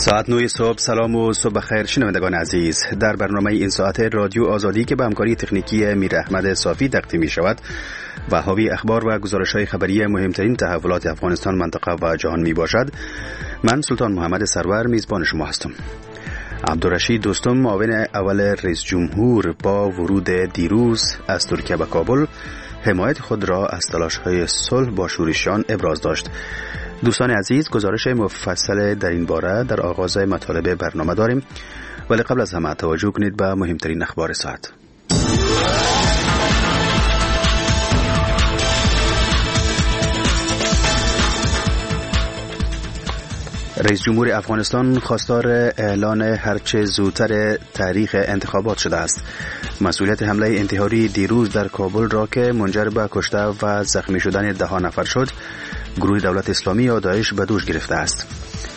ساعت 9 صبح. سلام و صبح خیر شنوندگان عزیز. در برنامه این ساعت رادیو آزادی که به همکاری تکنیکی میر احمد صافی تقدیم می شود و حاوی اخبار و گزارش‌های خبری مهمترین تحولات افغانستان، منطقه و جهان می باشد، من سلطان محمد سرور میزبان شما هستم. عبدالرشید دوستم، معاون اول رئیس جمهور، با ورود دیروز از ترکیه به کابل حمایت خود را از تلاش‌های صلح با شورشیان ابراز داشت. دوستان عزیز، گزارش مفصل در این باره در آغاز مطالب برنامه داریم، ولی قبل از همه توجه کنید به مهمترین اخبار ساعت. رئیس جمهور افغانستان خواستار اعلان هرچه زودتر تاریخ انتخابات شده است. مسئولیت حمله انتحاری دیروز در کابل را که منجر به کشته و زخمی شدن 10 نفر شد، گروه دولت اسلامی یا داعش به دوش گرفته است.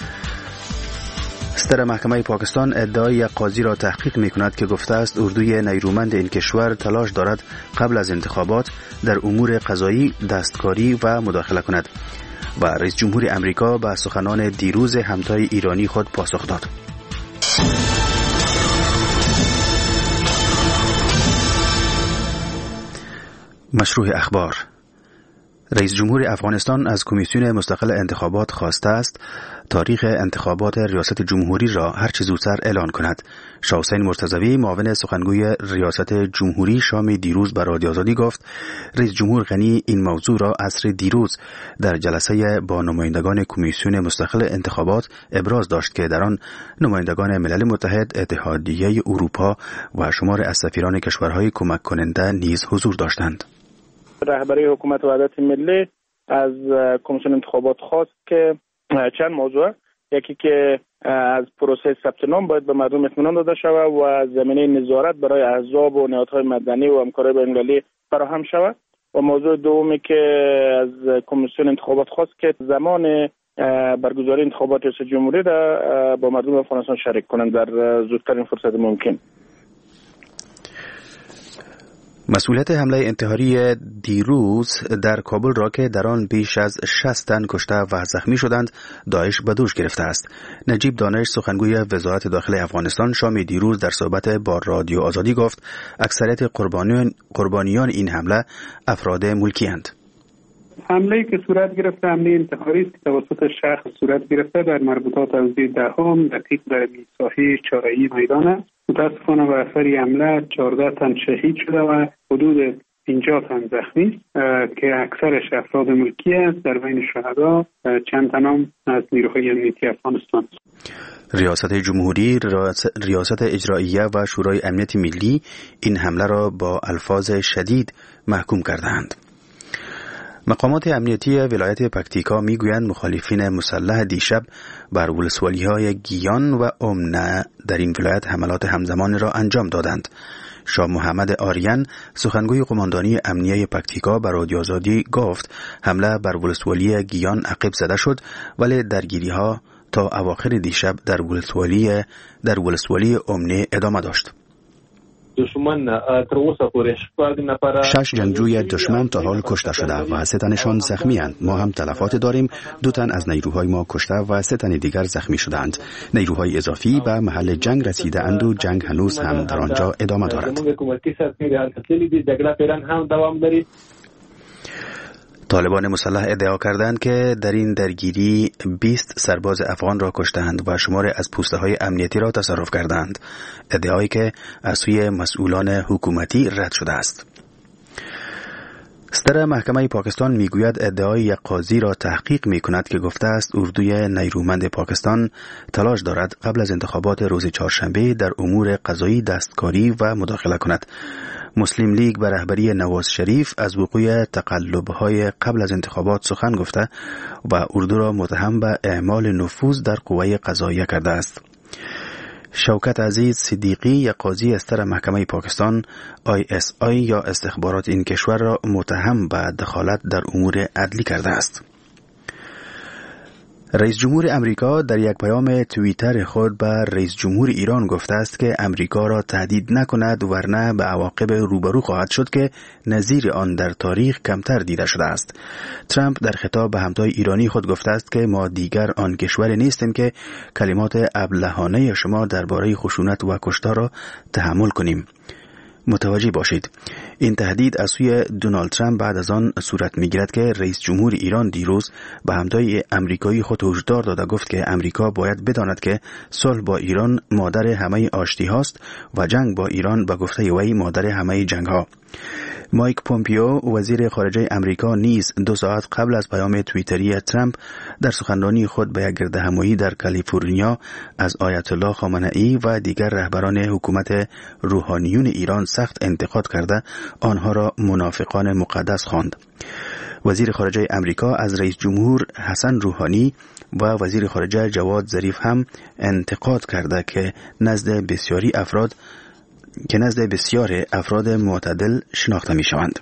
صدر محکمه پاکستان ادعای یک قاضی را تحقیق می‌کند که گفته است اردوی نیرومند این کشور تلاش دارد قبل از انتخابات در امور قضایی دستکاری و مداخله کند. و رئیس جمهور امریکا به سخنان دیروز همتای ایرانی خود پاسخ داد. مشروع اخبار. رئیس جمهور افغانستان از کمیسیون مستقل انتخابات خواسته است تاریخ انتخابات ریاست جمهوری را هرچه زودتر اعلان کند. شاه حسین مرتضوی، معاون سخنگوی ریاست جمهوری، شام دیروز به رادیو آزادی گفت رئیس جمهور غنی این موضوع را عصر دیروز در جلسه با نمایندگان کمیسیون مستقل انتخابات ابراز داشت که در آن نمایندگان ملل متحد، اتحادیه اروپا و شمار از سفیران کشورهای کمک کننده نیز حضور داشتند. رهبری حکومت وحدت ملی از کمیسیون انتخابات خواست که چند موضوع، یکی که از پروسه ثبت نام باید به مردم اطمینان داده شود و زمینه نظارت برای احزاب و نهادهای مدنی و همکاری بین‌المللی فراهم شود، و موضوع دومی که از کمیسیون انتخابات خواست که زمان برگزاری انتخابات ریاست جمهوری را با مردم افغانستان شریک کنند در زودترین فرصت ممکن. مسئولیت حمله انتحاری دیروز در کابل را که در آن بیش از 60 تن کشته و زخمی شدند، داعش به دوش گرفته است. نجیب دانش، سخنگوی وزارت داخلی افغانستان، شام دیروز در صحبت با رادیو آزادی گفت اکثریت قربانیان این حمله افراد ملکی اند. حمله‌ای که صورت گرفته حمله انتحاری است که توسط شخص صورت گرفته در مربوطات از 10 دقیق در میرساحی چارعی میدان است. متاسفانه به اثر حمله 14 تن شهید شده و حدود 50 تن زخمی است که اکثرش افراد ملکی است. در بین شهدا چند تن هم از نیروهای امنیتی افغانستان. ریاست جمهوری، ریاست اجراییه و شورای امنیت ملی این حمله را با الفاظ شدید محکوم کردند. مقامات امنیتی ولایت پکتیکا میگویند مخالفین مسلح دیشب بر ولسوالی‌های گیان و امنه در این ولایت حملات همزمان را انجام دادند. شاه محمد آریان، سخنگوی قماندانی امنیه پکتیکا، به رادیو آزادی گفت حمله بر ولسوالی گیان عقب زده شد، ولی درگیری‌ها تا اواخر دیشب در ولسوالی امنه ادامه داشت. 6 جنگجوی دشمن تا حال کشته شده و 3 تنشان زخمی اند. ما هم تلفات داریم. 2 تن از نیروهای ما کشته و 3 تن دیگر زخمی شدند. نیروهای اضافی به محل جنگ رسیده اند و جنگ هنوز هم در آنجا ادامه دارد. طالبان مسلح ادعا کردند که در این درگیری 20 سرباز افغان را کشتند و شمار از پوسته‌های امنیتی را تصرف کردند، ادعایی که از سوی مسئولان حکومتی رد شده است. صدر محکمه پاکستان میگوید ادعای یک قاضی را تحقیق میکند که گفته است اردوی نیرومند پاکستان تلاش دارد قبل از انتخابات روز چهارشنبه در امور قضایی دستکاری و مداخله کند. مسلم لیگ به رهبری نواز شریف از وقوع تقلب‌های قبل از انتخابات سخن گفته و اردو را متهم به اعمال نفوذ در قوه قضاییه کرده است. شوکت عزیز صدیقی، یک قاضی صدر محکمه پاکستان، ISI یا استخبارات این کشور را متهم به دخالت در امور عدلی کرده است. رئیس جمهور امریکا در یک پیام توییتر خود به رئیس جمهور ایران گفته است که امریکا را تهدید نکند ورنه به عواقب روبرو خواهد شد که نظیر آن در تاریخ کمتر دیده شده است. ترامپ در خطاب به همتای ایرانی خود گفته است که ما دیگر آن کشور نیستیم که کلمات ابلهانه شما درباره خشونت و کشتار را تحمل کنیم. متوجه باشید. این تهدید از سوی دونالد ترامپ بعد از آن صورت می‌گیرد که رئیس جمهور ایران دیروز به همتای امریکایی خود هشدار داده گفت که امریکا باید بداند که صلح با ایران مادر همه آشتی هاست و جنگ با ایران به گفته وی مادر همه جنگ ها. مایک پومپیو وزیر خارجه امریکا نیز 2 ساعت قبل از پیام توییتری ترامپ در سخنرانی خود به یک گردهمایی در کالیفرنیا از آیت الله خامنه‌ای و دیگر رهبران حکومت روحانیون ایران سخت انتقاد کرده آنها را منافقان مقدس خواند. وزیر خارجه امریکا از رئیس جمهور حسن روحانی و وزیر خارجه جواد ظریف هم انتقاد کرده که نزد بسیار افراد معتدل شناخته می شوند.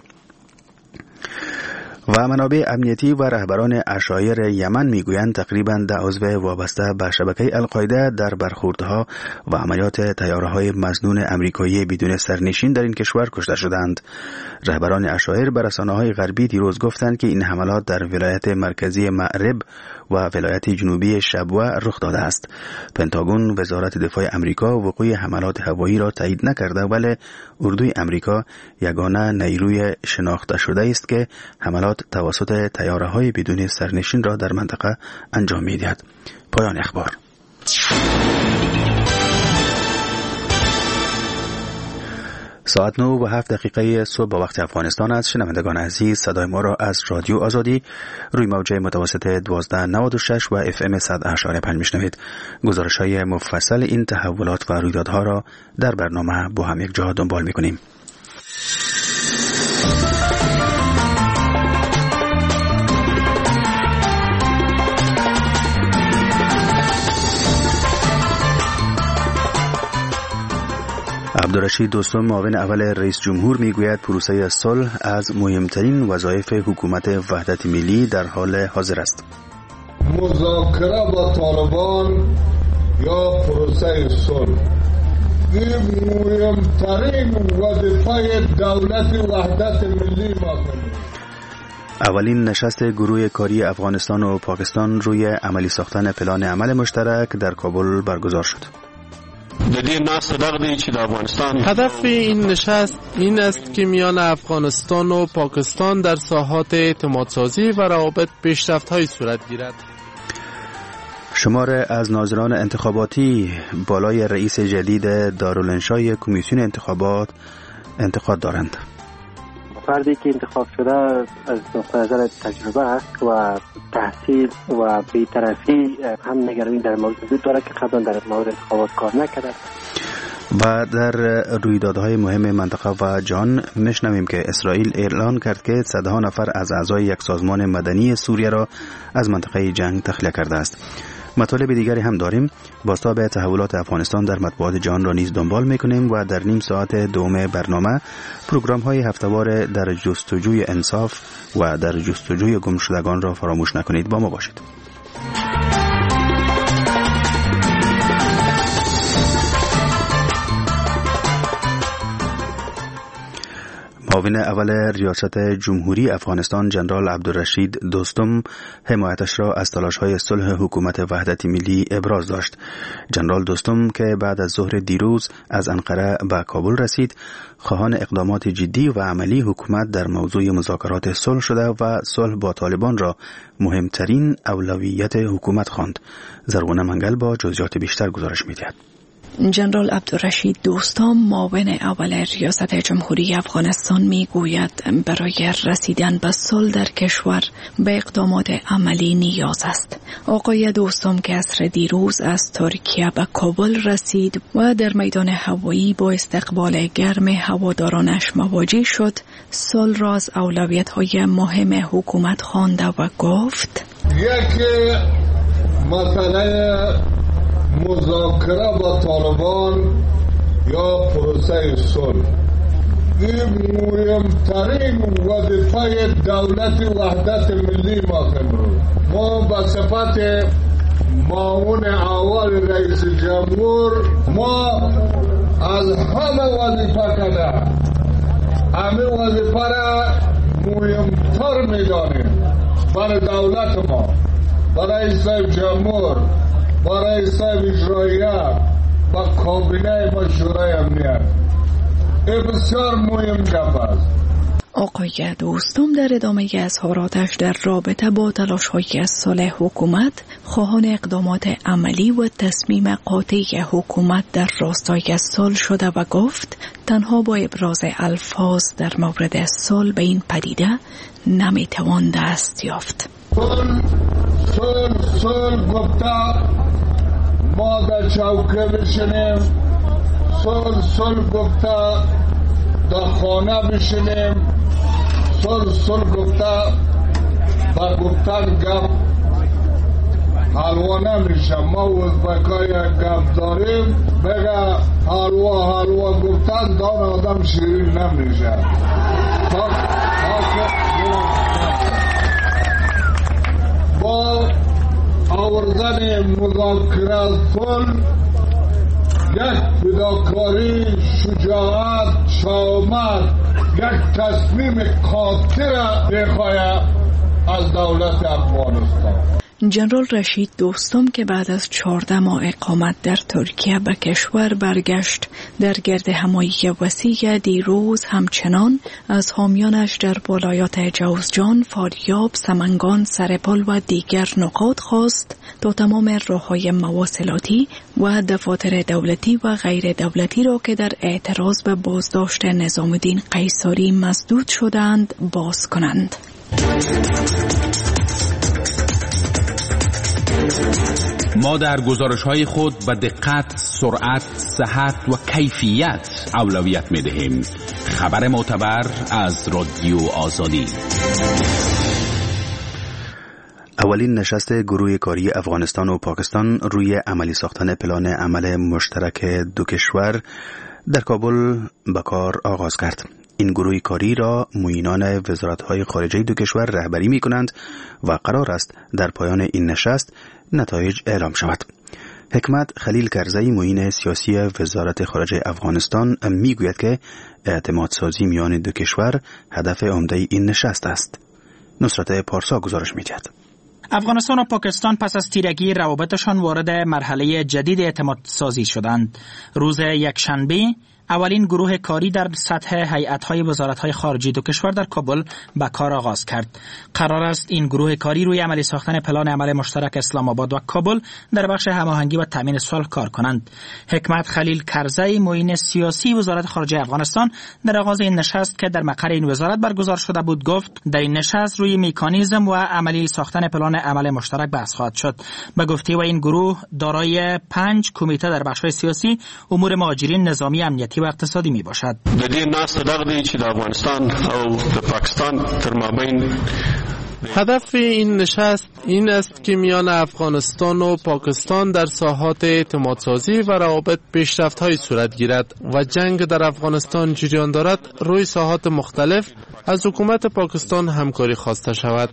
و منابع امنیتی و رهبران عشایر یمن میگویند تقریباً 10 عضو وابسته به شبکه القاعده در برخوردها و عملیات طیاره‌های مظنون امریکایی بدون سرنشین در این کشور کشته شدند. رهبران عشایر به رسانه‌های غربی دیروز گفتند که این حملات در ولایت مرکزی مأرب و ولایت جنوبی شبوه رخ داده است. پنتاگون وزارت دفاع امریکا وقوع حملات هوایی را تایید نکرده، ولی اردوی امریکا یگانه نیروی شناخته شده است که حملات توسط طیاره‌های بدون سرنشین را در منطقه انجام می‌دهد. پایان اخبار. ساعت 9:07 صبح با وقت افغانستان است. شنوندگان عزیز، صدای ما را از رادیو آزادی روی موج متوسط 1296 و اف ام 100.5 میشنوید. گزارش‌های مفصل این تحولات و رویدادها را در برنامه با هم یک جا دنبال می‌کنیم. عبدالرشید دوستم معاون اول رئیس جمهور میگوید پروسه صلح از مهمترین وظایف حکومت وحدت ملی در حال حاضر است. مذاکره با طالبان یا پروسه صلح این مهمترین وظیفه دولت وحدت ملی ما. اولین نشست گروه کاری افغانستان و پاکستان روی عملی ساختن پلان عمل مشترک در کابل برگزار شد. هدف این نشست این است که میان افغانستان و پاکستان در ساحات اعتمادسازی و روابط پیشرفت‌های صورت گیرد. شمار از ناظران انتخاباتی بالای رئیس جدید دارالانشای کمیسیون انتخابات انتقاد دارند. فردی که انتخاب شده از نقطه نظر تجربه است و تحصیل و بی‌طرفی هم نگرانی در موضوع داره که قبلا در مورد انتخابات کار نکرده. و در رویدادهای مهم منطقه و جهان میشنویم که اسرائیل اعلان کرد که صدها نفر از اعضای یک سازمان مدنی سوریه را از منطقه جنگ تخلیه کرده است. مطالب دیگری هم داریم. بازتاب تحولات افغانستان در مطبوعات جهان را نیز دنبال میکنیم و در نیم ساعت دوم برنامه پروگرام های هفته‌وار در جستجوی انصاف و در جستجوی گمشدگان را فراموش نکنید. با ما باشید. معاون اول ریاست جمهوری افغانستان جنرال عبدالرشید دوستم حمایتش را از تلاش‌های صلح حکومت وحدت ملی ابراز داشت. جنرال دوستم که بعد از ظهر دیروز از انقره به کابل رسید، خواهان اقدامات جدی و عملی حکومت در موضوع مذاکرات صلح شده و صلح با طالبان را مهمترین اولویت حکومت خواند. زرغونه منگل با جزئیات بیشتر گزارش می‌دهد. جنرال عبدالرشید دوستم معاون اول ریاست جمهوری افغانستان میگوید برای رسیدن به صلح در کشور به اقدامات عملی نیاز است. آقای دوستم که عصر دیروز از ترکیه به کابل رسید و در میدان هوایی با استقبال گرم هوادارانش مواجه شد، صلح را از اولویت‌های مهم حکومت خوانده و گفت: یک مسئله مذاکره با طالبان یا پروسه صلح این مهمترین وظیفه دولت وحدت ملی ما امروز. ما به صفت معاون اول رئیس جمهور ما از همه وظیفه کرده، همه وظیفه را مهمتر میدانیم برای دولت ما، برای صاحب جمهور، برای صاحب اجراییه و کابینه ما شورای امنیت. این بسیار مهم گپ است. آقای دوستم در ادامه اظهاراتش در رابطه با تلاش‌های از صلح حکومت خواهان اقدامات عملی و تصمیم قاطع حکومت در راستای صلح شده و گفت تنها با ابراز الفاظ در مورد صلح به این پدیده نمیتوان دست یافت. صلح گفته ما در چوکه بشینیم، صلح گفته در خانه بشینیم، صلح گفته با گفتن گپ حلوا نمیشه. ما ازبکای گپ داریم بگه حلوا گفتن دان آدم شیرین نمیشه. با آوردن مذاکره صلح یک فداکاری، شجاعت، شجاعت، یک تصمیم قاطع میخواهد از دولت افغانستان. جنرال رشید دوستم که بعد از 14 ماه اقامت در ترکیه به کشور برگشت، در گرد همایی وسیع دیروز همچنان از حامیانش در ولایات جوزجان، فاریاب، سمنگان، سرپل و دیگر نقاط خواست تا تمام راه‌های مواصلاتی و دفاتر دولتی و غیر دولتی را که در اعتراض به بازداشت نظام الدین قیصری مسدود شدند باز کنند. ما در گزارش‌های خود به دقت، سرعت، صحت و کیفیت اولویت می‌دهیم. خبر معتبر از رادیو آزادی. اولین نشست گروه کاری افغانستان و پاکستان روی عملی ساختن پلان عمل مشترک دو کشور در کابل به کار آغاز کرد. این گروه کاری را معینان وزارت‌های خارجه دو کشور رهبری می‌کنند و قرار است در پایان این نشست نتایج اعلام شود. حکمت خلیل کرزی معین سیاسی وزارت خارجه افغانستان میگوید که اعتماد سازی میان دو کشور هدف عمده این نشست است. نصرت پارسا گزارش می‌دهد. افغانستان و پاکستان پس از تیرگی روابطشان وارد مرحله جدید اعتماد سازی شدند. روز یکشنبه اولین گروه کاری در سطح هیئت‌های وزارت‌های خارجه دو کشور در کابل به کار آغاز کرد. قرار است این گروه کاری روی عملی ساختن پلان عمل مشترک اسلام آباد و کابل در بخش هماهنگی و تامین صلح کار کنند. حکمت خلیل کرزی معین سیاسی وزارت خارجه افغانستان در آغاز این نشست که در مقر این وزارت برگزار شده بود گفت در این نشست روی مکانیزم و عملی ساختن پلان عمل مشترک بحث خواهد شد. به گفته و این گروه دارای 5 کمیته در بخش‌های سیاسی، امور مهاجرین، نظامی، امنیتی و اقتصادی می باشد. د دې ناست دغه چې د افغانستان او د پاکستان تر مابین هدف این نشست این است که میان افغانستان و پاکستان در ساحات اعتمادسازی و روابط پیشرفت‌های صورت گیرد و جنگ در افغانستان جریان دارد روی ساحات مختلف از حکومت پاکستان همکاری خواسته شود.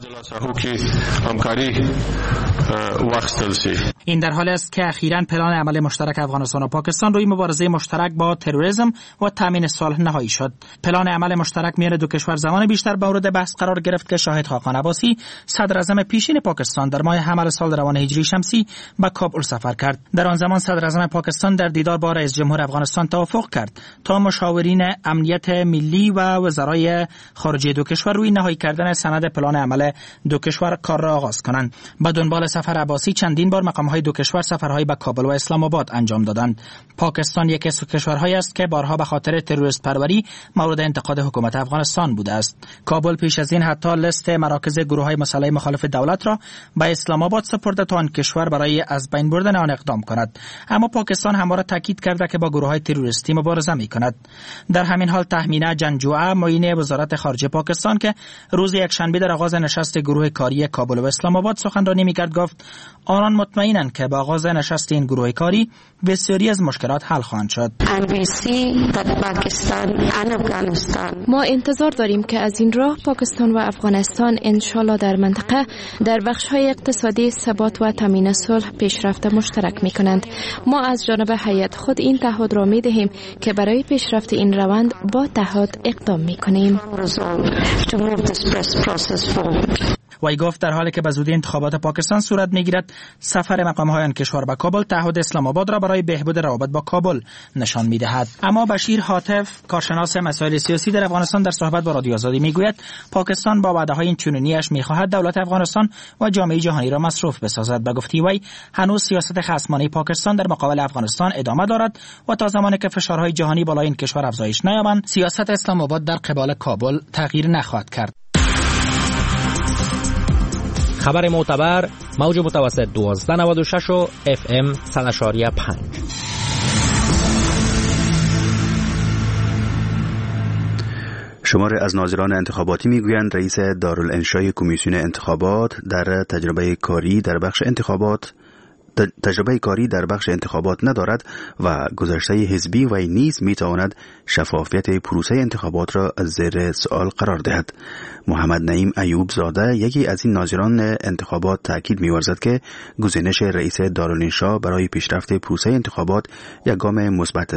این در حالی است که اخیراً پلان عمل مشترک افغانستان و پاکستان روی مبارزه مشترک با تروریسم و تامین صلح نهایی شد. پلان عمل مشترک میان دو کشور زمان بیشتر مورد بحث قرار گرفت که شاهد خاقان عباسی صدر اعظم پیشین پاکستان در ماه حمل سال روان هجری شمسی به کابل سفر کرد. در آن زمان صدر اعظم پاکستان در دیدار با رئیس جمهور افغانستان توافق کرد تا مشاورین امنیت ملی و وزرای خارجه دو کشور روی نهایی کردن سند پلان عمل دو کشور کار را آغاز کنند. به دنبال سفر عباسی چندین بار مقام‌های دو کشور سفرهای به کابل و اسلام آباد انجام دادند. پاکستان یکی از کشورهایی است که بارها به خاطر تروریست پروری مورد انتقاد حکومت افغانستان بوده است. کابل پیش از این حتی لیست مراکز گروه‌های مسلح مخالف دولت را به اسلام آباد سپرده تا آن کشور برای از بین بردن آن اقدام کند. اما پاکستان همواره تاکید کرده که با گروه‌های تروریستی مبارزه می‌کند. در همین حال تهمینه جنجوعه معین وزارت خارجه پاکستان که روز یکشنبه در آغاز نشست گروه کاری کابل و اسلام آباد سخنرانی می‌کرد گفت آنان مطمئنند که با آغاز نشست این گروه کاری بسیاری از مشکلات حل خواهند شد. ما انتظار داریم که از این راه پاکستان و افغانستان انشالله در منطقه در بخش‌های اقتصادی ثبات و تامین صلح پیشرفت مشترک می‌کنند. ما از جانب هیئت خود این تعهد را می‌دهیم که برای پیشرفت این روند با تعهد اقدام می‌کنیم. وی گفت در حالی که به زودی انتخابات پاکستان صورت می‌گیرد، سفر مقام‌های آن کشور به کابل تعهد اسلام آباد را برای بهبود روابط با کابل نشان می‌دهد. اما بشیر حاتف، کارشناس مسائل سیاسی در افغانستان، در صحبت با رادیو آزادی می‌گوید پاکستان با وعده‌های اینچنینی‌اش می‌خواهد دولت افغانستان و جامعه جهانی را مصروف بسازد. به گفته وی هنوز سیاست خصمانه پاکستان در مقابل افغانستان ادامه دارد و تا زمانی که فشارهای جهانی بالای این کشور افزایش نیابند، سیاست اسلام آباد در قبال کابل تغییر نخواهد کرد. خبر معتبر، موج متوسط 1296 و FM 100.5. شماری از ناظران انتخاباتی میگویند رئیس دارالانشای کمیسیون انتخابات در تجربه کاری در بخش انتخابات ندارد و گذشته حزبی وی نیز میتواند شفافیت پروسه انتخابات را زیر سوال قرار دهد. محمد نعیم ایوب زاده، یکی از این ناظران انتخابات، تاکید می‌ورزد که گزینش رئیس دارالانشا برای پیشرفت پروسه انتخابات یک گام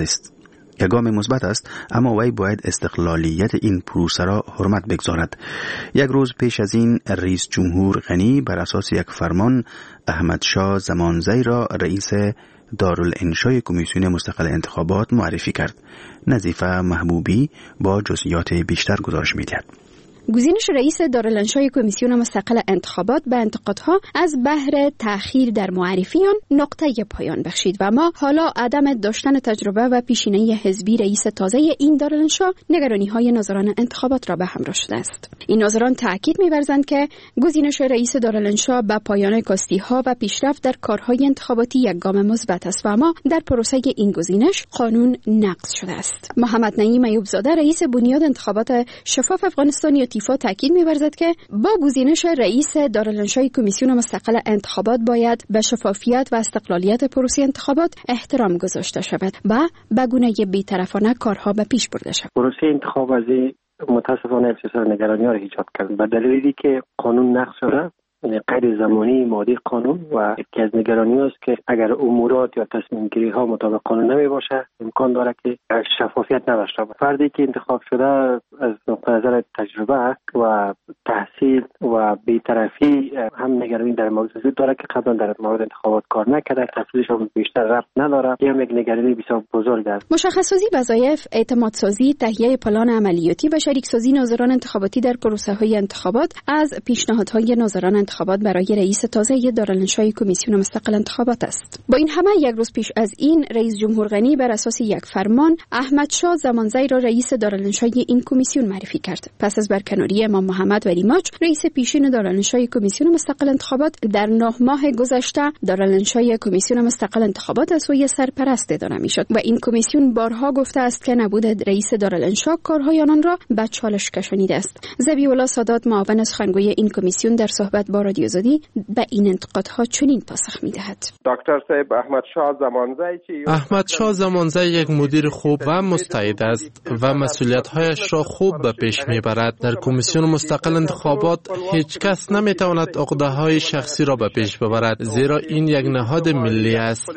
مثبت است، اما وی باید استقلالیت این پروسه را حرمت بگذارد. یک روز پیش از این رئیس جمهور غنی بر اساس یک فرمان احمد شاه زمانزی را رئیس دارالانشای کمیسیون مستقل انتخابات معرفی کرد. نظیفه محبوبی با جزئیات بیشتر گزارش می‌دهد. گزینش رئیس دارالانشای کمیسیون مستقل انتخابات به انتقادها از بهر تأخیر در معرفی آن نقطه پایان بخشید و ما حالا عدم داشتن تجربه و پیشینه حزبی رئیس تازه این دارالانشا نگرانی‌های ناظران انتخابات را به همراه شده است. این ناظران تأکید می‌ورزند که گزینش رئیس دارالانشا به پایان کاستی‌ها و پیشرفت در کارهای انتخاباتی یک گام مثبت است و اما در پروسه این گزینش قانون نقض شده است. محمد نعیم ایوب زاده، رئیس بنیاد انتخابات شفاف افغانستان تاکید می‌ورزد که با گزینش رئیس دارالانشای کمیسیون مستقل انتخابات باید به شفافیت و استقلالیت پروسه انتخابات احترام گذاشته شود و به گونه بی‌طرفانه کارها به پیش برده شود. پروسه انتخاباتی متاسفانه بسیار نگرانی‌ها را ایجاد کرد به دلیلی که قانون نقض شده، قید زمانی ماده قانون، و یکی از نگرانی است که اگر امورات یا تصمیم گیری ها مطابق قانون نمی باشه امکان داره که شفافیت نباشه. فردی که انتخاب شده از نقطه نظر تجربه و تحصیل و بی‌طرفی هم نگرانی در موضوع وجود داره که قبلا در مورد انتخابات کار نکرده، تحصیلش هم بیشتر ربط نداره. این یک نگرانی بسیار بزرگ است. مشخص‌سازی وظایف، اعتمادسازی، تهیه پلان عملیاتی و شریک‌سازی ناظران انتخاباتی در پروسه‌های انتخابات از پیشنهادهای ناظران انتخابات برای رئیس تازه دارالانشای کمیسیون مستقل انتخابات است. با این همه یک روز پیش از این رئیس جمهور غنی بر اساس یک فرمان احمد شاه زمانزی را رئیس دارالانشای این کمیسیون معرفی کرد. پس از برکناری امام محمد ولی ماچ، رئیس پیشین دارالانشای کمیسیون مستقل انتخابات، در 9 ماه گذشته دارالانشای کمیسیون مستقل انتخابات از سوی سرپرست اداره میشد و این کمیسیون بارها گفته است که نبود رئیس دارالانشا کارهای آنان را به چالش کشانیده است. ذبیح الله سادات، معاون سخنگوی این کمیسیون، در صحبت با رادیو آزادی به این انتقادها چنین پاسخ می‌دهد. دکتر صاحب، احمد شاه زمانزی یک مدیر خوب و مستعد است و مسئولیت‌هایش را خوب به پیش می‌برد. در کمیسیون مستقل انتخابات هیچ کس نمی‌تواند عقده‌های شخصی را به پیش ببرد، زیرا این یک نهاد ملی است.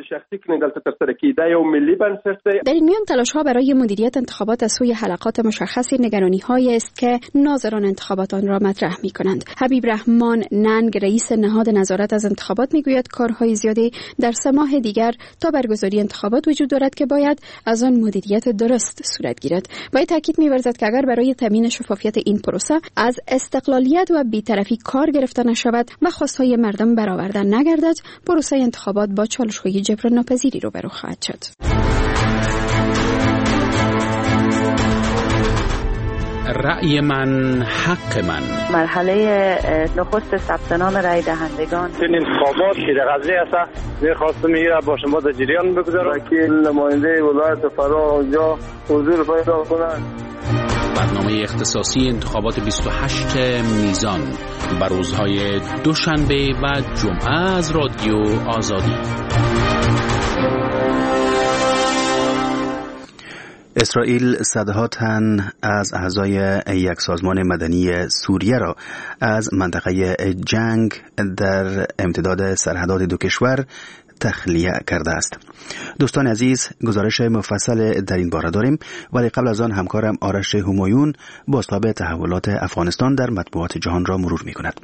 در این میان تلاش‌ها برای مدیریت انتخابات از سوی حلقات مشخصی نگرانی‌هایی است که ناظران انتخابات آن را مطرح می‌کنند. حبیب رحمان ننگ، رئیس نهاد نظارت از انتخابات، میگوید کارهای زیادی در 3 ماه دیگر تا برگزاری انتخابات وجود دارد که باید از آن مدیریت درست صورت گیرد. باید تاکید می‌ورزد که اگر برای تامین شفافیت این پروسه از استقلالیت و بی‌طرفی کار گرفته نشود و خواستهای مردم برآورده نگردد، پروسه انتخابات با چالش‌های جبران ناپذیری روبرو خواهد شد. رأی من حق من. مرحله نخست ثبت نام رای دهندگان. این انتخابات که در قضیه است می‌خواستم میره با شما در جریان بگذارم. وکیل نماینده ولایت فرا اونجا حضور پیدا کنند. برنامه اختصاصی انتخابات 28 میزان بر روزهای دوشنبه و جمعه از رادیو آزادی. اسرائیل صدها تن از اعضای یک سازمان مدنی سوریه را از منطقه جنگ در امتداد سرحدات دو کشور تخلیه کرده است. دوستان عزیز، گزارش مفصل در این باره داریم، ولی قبل از آن همکارم آرش همایون بازتاب تحولات افغانستان در مطبوعات جهان را مرور می کند.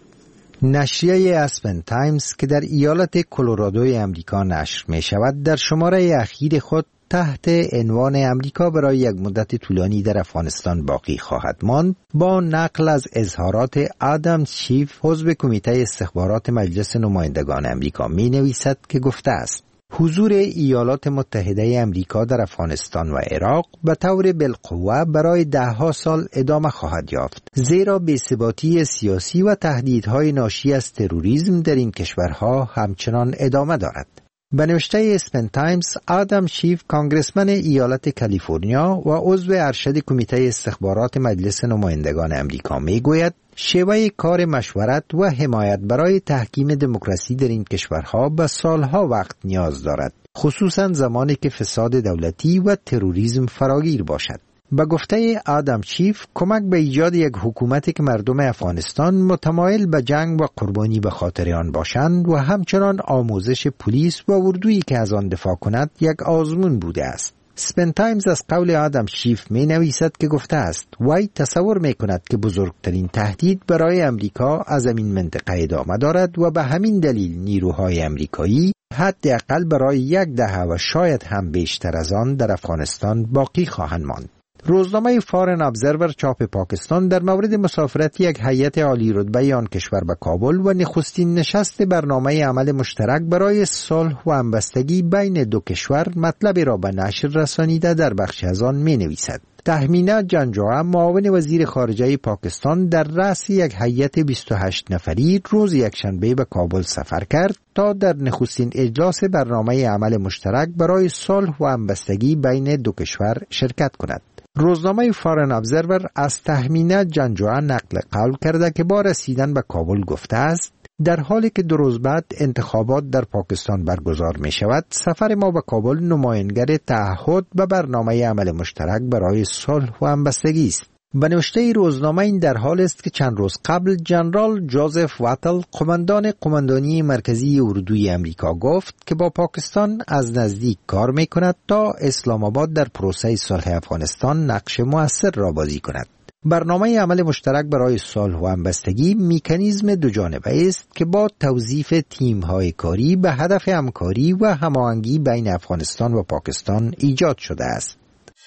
نشریه اسپن تایمز که در ایالت کلرادوی امریکا نشر می شود در شماره اخیر خود تحت عنوان امریکا برای یک مدت طولانی در افغانستان باقی خواهد ماند با نقل از اظهارات آدم شیف عضو کمیته استخبارات مجلس نمایندگان امریکا می نویسد که گفته است حضور ایالات متحده امریکا در افغانستان و عراق به طور بالقوه برای دهها سال ادامه خواهد یافت، زیرا بی‌ثباتی سیاسی و تهدیدهای ناشی از تروریسم در این کشورها همچنان ادامه دارد. به نوشته اسپن تایمز، آدم شیف کانگرسمن ایالت کالیفرنیا و عضو ارشد کمیته استخبارات مجلس نمایندگان امریکا میگوید شیوه کار مشورت و حمایت برای تحکیم دموکراسی در این کشورها به سالها وقت نیاز دارد، خصوصا زمانی که فساد دولتی و تروریسم فراگیر باشد. به گفته آدم شیف، کمک به ایجاد یک حکومتی که مردم افغانستان متمایل به جنگ و قربانی به خاطر آن باشند و همچنان آموزش پلیس و اردویی که از آن دفاع کند یک آزمون بوده است. اسپن تایمز از قول آدم شیف می نویسد که گفته است وی تصور می کند که بزرگترین تهدید برای امریکا از این منطقه ادامه دارد و به همین دلیل نیروهای امریکایی حداقل برای یک دهه و شاید هم بیشتر از آن در افغانستان باقی خواهند ماند. روزنامه فارن ابزرور چاپ پاکستان در مورد مسافرت یک هیئت عالی رتبه آن کشور به کابل و نخستین نشست برنامه عمل مشترک برای صلح و همبستگی بین دو کشور مطلب را به نشر رسانیده در بخش از آن می نویسد. تهمینه جنجوعه معاون وزیر خارجه پاکستان در رأس یک هیئت 28 نفری روز یکشنبه به کابل سفر کرد تا در نخستین اجلاس برنامه عمل مشترک برای صلح و همبستگی بین دو کشور شرکت کند. روزنامه فارن ابزرور از تهمینه جنجوعه نقل قول کرده که با رسیدن به کابل گفته است در حالی که 2 روز بعد انتخابات در پاکستان برگزار می شود، سفر ما به کابل نماینگر تعهد به برنامه عمل مشترک برای صلح و همبستگی است. به نوشته روزنامه این در حال است که چند روز قبل جنرال جوزف واتل، قماندانی مرکزی اردوی امریکا، گفت که با پاکستان از نزدیک کار می کند تا اسلام آباد در پروسه صلح افغانستان نقش مؤثر را بازی کند. برنامه عمل مشترک برای صلح و همبستگی مکانیزم دو جانبه است که با توظیف تیم‌های کاری به هدف همکاری و هماهنگی بین افغانستان و پاکستان ایجاد شده است.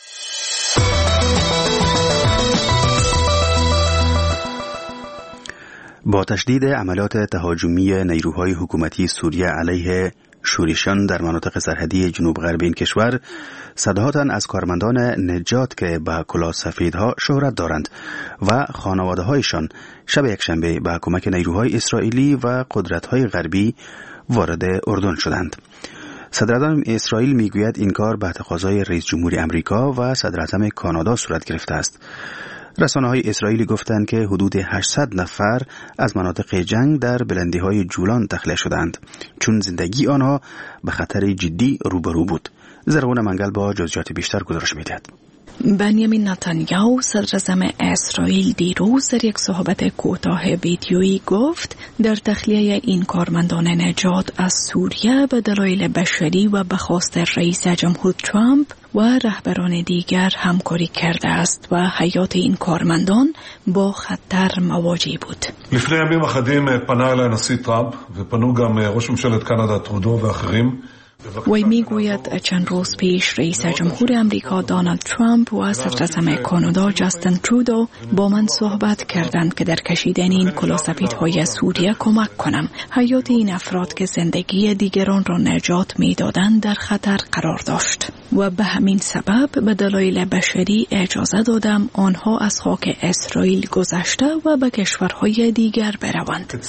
با تشدید عملیات تهاجمی نیروهای حکومتی سوریه علیه شورشیان در مناطق سرحدی جنوب غرب این کشور، صدها تن از کارمندان نجات که به کلاه سفیدها شهرت دارند و خانواده هایشان شب یکشنبه به کمک نیروهای اسرائیلی و قدرت‌های غربی وارد اردن شدند. صدراعظم اسرائیل میگوید این کار به تقاضای رئیس جمهور امریکا و صدراعظم کانادا صورت گرفته است. رسانه‌های اسرائیلی گفتند که حدود 800 نفر از مناطق جنگ در بلندی‌های جولان تخلیه شدند، چون زندگی آنها به خطر جدی روبرو بود. زرغون منگل با جزئیات بیشتر گزارش می‌دهد. بنیامین نتانیاهو صدراعظم اسرائیل دیروز در یک صحبت کوتاه ویدیویی گفت در تخلیه این کارمندان نجات از سوریه به دلایل بشری و به خواست رئیس جمهور ترامپ و رهبران دیگر همکاری کرده است و حیات این کارمندان با خطر مواجه بود. לפני ימים אחדים פנה אליי הנשיא טראמפ ופנו גם ראש ממשלת קנדה טרודו ואחרים. وی میگوید چند روز پیش رئیس جمهور امریکا دونالد ترامپ و صدراعظم کانادا جاستین ترودو با من صحبت کردند که در کشیدن این کلاهسفیدهای سوریه کمک کنم. حیات این افراد که زندگی دیگران را نجات میدادند در خطر قرار داشت. و به همین سبب به دلایل بشری اجازه دادم آنها از خاک اسرائیل گذشته و به کشورهای دیگر بروند.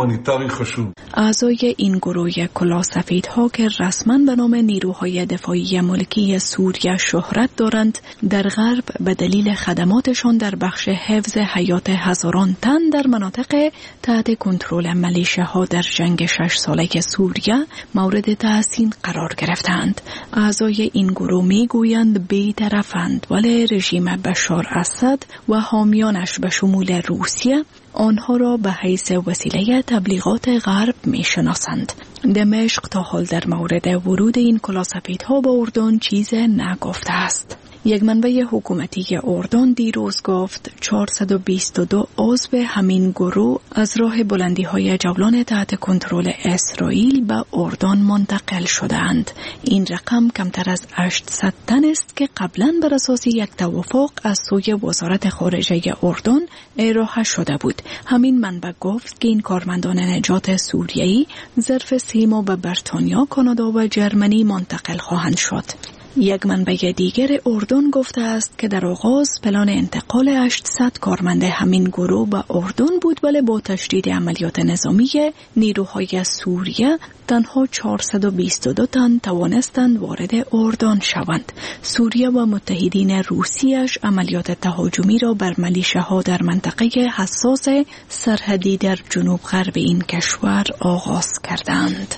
اعضای این گروه کلاسفیدها که رسما به نام نیروهای دفاعی ملکی سوریه شهرت دارند، در غرب به دلیل خدماتشان در بخش حفظ حیات هزاران تن در مناطق تحت کنترل میلیشه‌ها در جنگ 6 ساله سوریه مورد تحسین قرار گرفتند. اعضای این گروه میگویند بی‌طرفند، ولی رژیم بشار اسد و حامیانش به شمول روسیه آنها را به حیث وسیله تبلیغات غرب میشناسند. دمشق تا حال در مورد ورود این کلاسفیدها به اردن چیز نگفته است. یک منبع حکومتی اردن دیروز گفت 422 عضو همین گروه از راه بلندی‌های جولان تحت کنترل اسرائیل به اردن منتقل شدند. این رقم کمتر از 800 تن است که قبلا بر اساس یک توافق از سوی وزارت خارجه اردن ارائه شده بود. همین منبع گفت که این کارمندان نجات سوریه‌ای ظرف 3 ماه به بریتانیا، کانادا و جرمنی منتقل خواهند شد. یک منبع دیگر اردن گفته است که در آغاز پلان انتقال 800 کارمند همین گروه به اردن بود، ولی با تشدید عملیات نظامی نیروهای سوریه تنها 422 تن توانستند وارد اردن شوند. سوریه و متحدین روسیش عملیات تهاجمی را بر میلیشه‌ها در منطقه حساس سرحدی در جنوب غرب این کشور آغاز کردند.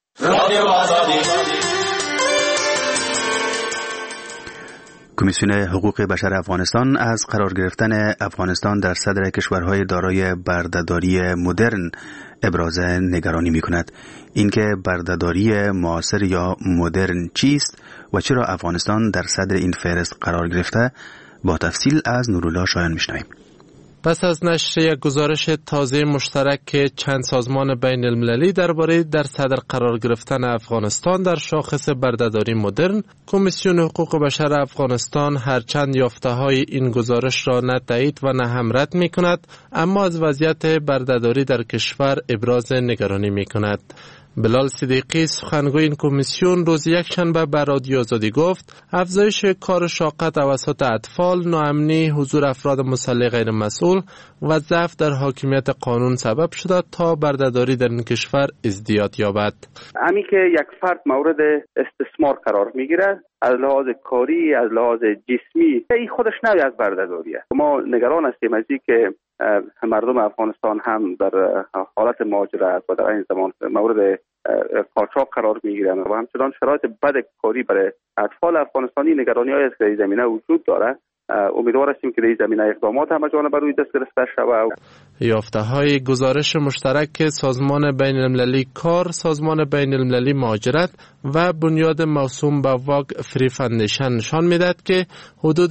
کمیسیون حقوق بشر افغانستان از قرار گرفتن افغانستان در صدر کشورهای دارای بردهداری مدرن ابراز نگرانی می‌کند. اینکه بردهداری معاصر یا مدرن چیست و چرا افغانستان در صدر این فهرست قرار گرفته، با تفصیل از نورالله شایان میشنویم. پس از نشر یک گزارش تازه مشترک که چند سازمان بین المللی درباره در صدر قرار گرفتن افغانستان در شاخص بردهداری مدرن، کمیسیون حقوق بشر افغانستان هرچند یافته‌های این گزارش را نه تایید و نه هم رد می‌کند، اما از وضعیت بردهداری در کشور ابراز نگرانی می‌کند. بلال صدیقی سخنگوی این کمیسیون روز یکشنبه به رادیو آزادی گفت افزایش کار شاق توسط اطفال، ناامنی، حضور افراد مسلح غیر مسئول و ضعف در حاکمیت قانون سبب شده تا بردهداری در این کشور ازدیاد یابد. همین که یک فرد مورد استثمار قرار میگیره از لحاظ کاری، از لحاظ جسمی، این خودش نوعی از بردهداریه. ما نگران هستیم از اینکه مردم افغانستان هم در حالت مهاجرت و در این زمان مورد قاچاق قرار میگیرند و همچنان شرایط بد کاری برای اطفال افغانستانی. نگرانی‌هایی است که در زمینه وجود داره. امیدوار هستیم که در این زمینه اقدامات همه جانبه بر روی دست گرفته شود. یافته‌های گزارش مشترک سازمان بین المللی کار، سازمان بین المللی مهاجرت و بنیاد موسوم به واگ فری فاندیشن نشان می‌دهد که حدود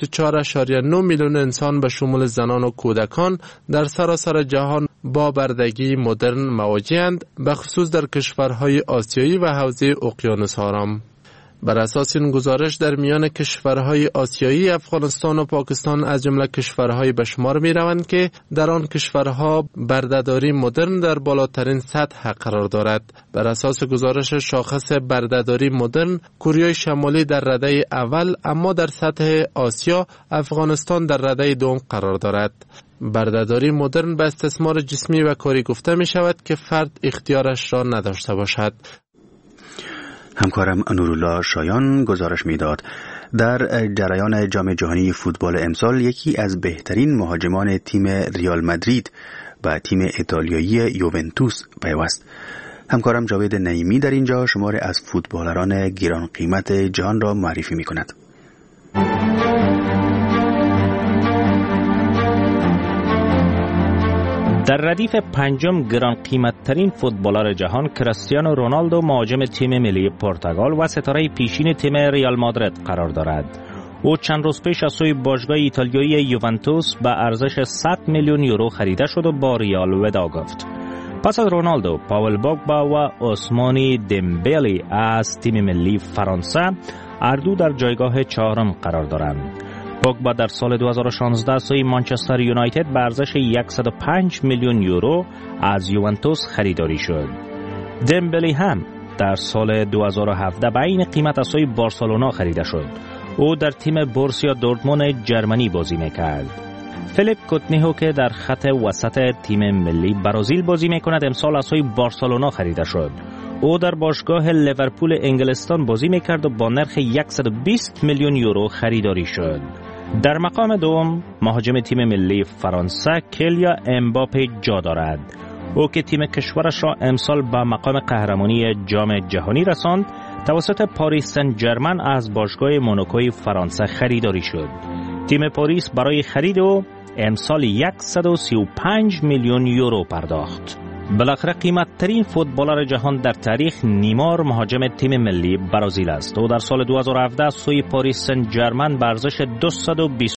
24.9 میلیون انسان به شمول زنان و کودکان در سراسر جهان با بردگی مدرن مواجه‌اند، به خصوص در کشورهای آسیایی و حوزه اقیانوس آرام. بر اساس این گزارش در میان کشورهای آسیایی افغانستان و پاکستان از جمله کشورهای به شمار می روند که در آن کشورها بردهداری مدرن در بالاترین سطح قرار دارد. بر اساس گزارش شاخص بردهداری مدرن، کره شمالی در رده اول، اما در سطح آسیا افغانستان در رده دوم قرار دارد. بردهداری مدرن به استثمار جسمی و کاری گفته می شود که فرد اختیارش را نداشته باشد. همکارم نورالله شایان گزارش میداد. در جریان جام جهانی فوتبال امسال یکی از بهترین مهاجمان تیم ریال مادرید و تیم ایتالیایی یوونتوس پیوست. همکارم جاوید نعیمی در اینجا شماری از فوتبالران گران قیمت جهان را معرفی می کند. در ردیف پنجم گران قیمت ترین فوتبالر جهان کریستیانو رونالدو مهاجم تیم ملی پرتغال و ستاره پیشین تیم ریال مادرید قرار دارد. او چند روز پیش از سوی باشگاه ایتالیایی یوونتوس به ارزش 100 میلیون یورو خریده شد و با ریال وداع گفت. پس از رونالدو، پاول پوگبا و عثمانی دمبلی از تیم ملی فرانسه هر دو در جایگاه چهارم قرار دارند. پوگبا در سال 2016 سوی مانچستر یونایتد به ارزش 105 میلیون یورو از یوونتوس خریداری شد. دمبلی هم در سال 2017 به این قیمت از سوی بارسلونا خریده شد. او در تیم بورسیا دورتموند جرمنی بازی میکرد. فیلیپ کوتینیو که در خط وسط تیم ملی برزیل بازی میکند امسال از سوی بارسلونا خریده شد. او در باشگاه لیورپول انگلستان بازی میکرد و با نرخ 120 میلیون یورو خریداری شد. در مقام دوم مهاجم تیم ملی فرانسه کیلیا امباپه جا دارد. او که تیم کشورش را امسال به مقام قهرمانی جام جهانی رساند توسط پاریس سن ژرمن از باشگاه موناکوی فرانسه خریداری شد. تیم پاریس برای خرید او امسال 135 میلیون یورو پرداخت. بالاخره قیمت ترین فوتبالر جهان در تاریخ نیمار مهاجم تیم ملی برزیل است. او در سال 2017 سوی پاریس سن ژرمن به ارزش 220